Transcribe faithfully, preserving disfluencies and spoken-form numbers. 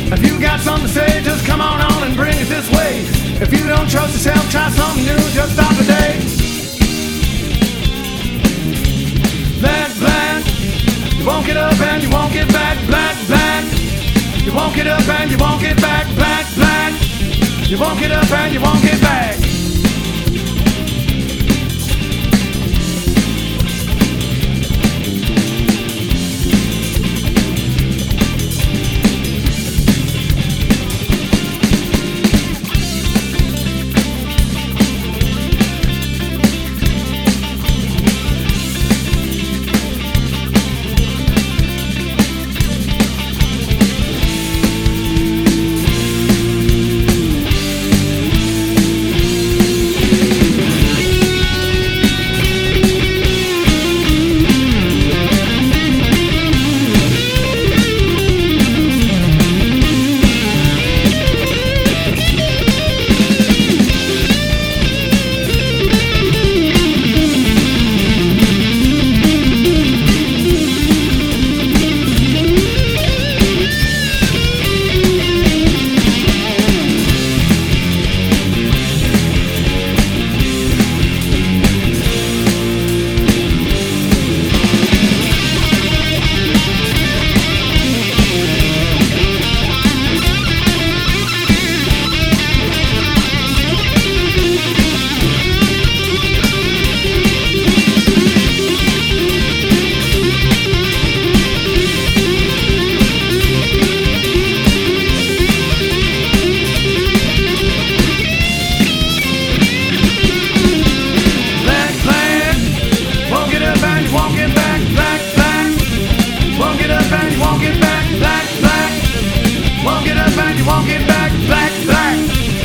If you got something to say, just come on on and bring it this way. If you don't trust yourself, try something new, just stop today. Black, black, you won't get up and you won't get back. Black, black, you won't get up and you won't get back. Black, black, you won't get up and you won't get back. Won't get back, black, black.